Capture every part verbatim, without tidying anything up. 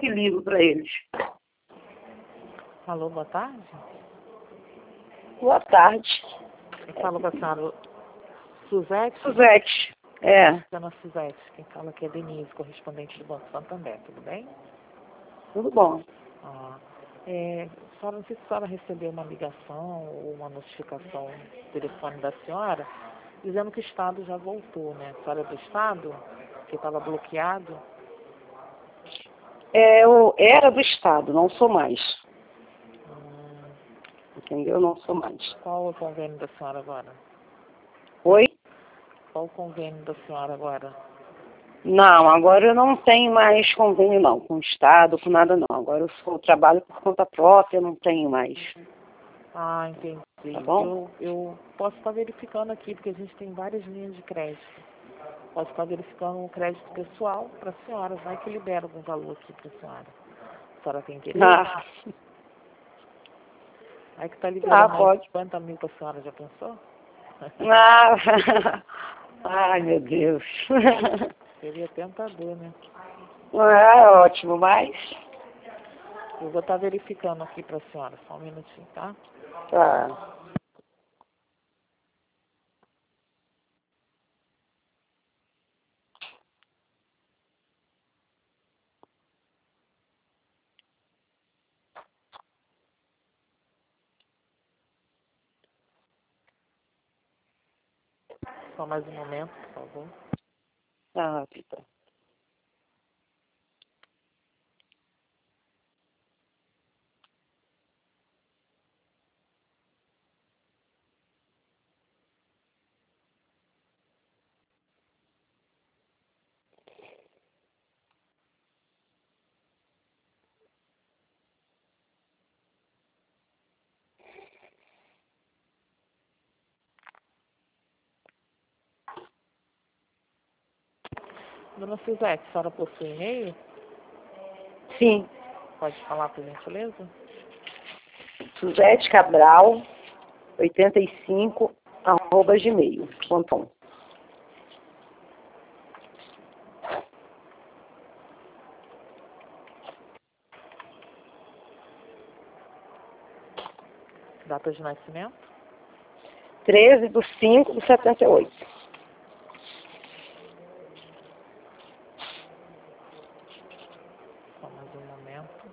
que ligo para eles. Alô, boa tarde. Boa tarde. Eu falo com a senhora Suzete? Suzete, é. Dona Suzete, quem fala aqui é Denise, correspondente do Banco Santander, tudo bem? Tudo bom. Ah, é, a senhora, não sei se a senhora recebeu uma ligação ou uma notificação no telefone da senhora, dizendo que o Estado já voltou, né? A senhora é do Estado, que estava bloqueado. É, eu era do Estado, não sou mais. Hum, Entendeu? Não sou mais. qual o convênio da senhora agora? Oi? Qual o convênio da senhora agora? Não, agora eu não tenho mais convênio não, com o Estado, com nada não. Agora eu sou, trabalho por conta própria, não tenho mais. Ah, entendi. Tá bom? Eu, eu posso estar verificando aqui, porque a gente tem várias linhas de crédito. Posso estar verificando o crédito pessoal para a senhora. Vai que libera algum valor aqui para a senhora. A senhora tem interesse? Ah, Aí que está ah liberando mais pode. cinquenta mil para a senhora, já pensou? Ah, ai, meu Deus. Seria tentador, né? Ah, ótimo, mas... Eu vou estar verificando aqui para a senhora, só um minutinho, tá? Tá. Só mais um momento, por favor. Tá, Pita. Dona Suzete, a senhora possui e-mail? Sim, Pode falar, por gentileza? Suzete Cabral, oitenta e cinco, arroba gmail ponto com. Data de nascimento? treze de cinco de setenta e oito. Só mais um momento.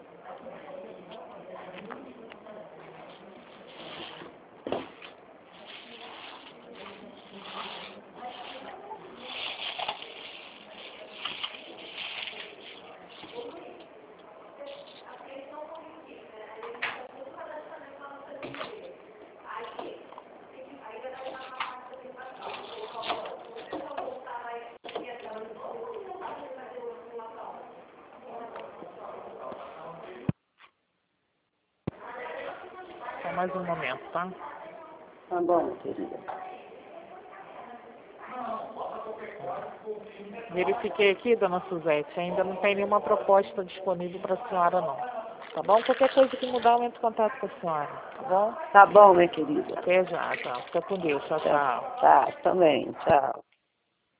Só mais um momento, tá? Tá bom, querida. Verifiquei aqui, dona Suzete, ainda não tem nenhuma proposta disponível para a senhora, não. Tá bom? Qualquer coisa que mudar, eu entro em contato com a senhora. Tá bom? Tá bom, minha querida. Até já, tá? Fica com Deus. Tchau, Tá, tchau. tá, também. Tchau.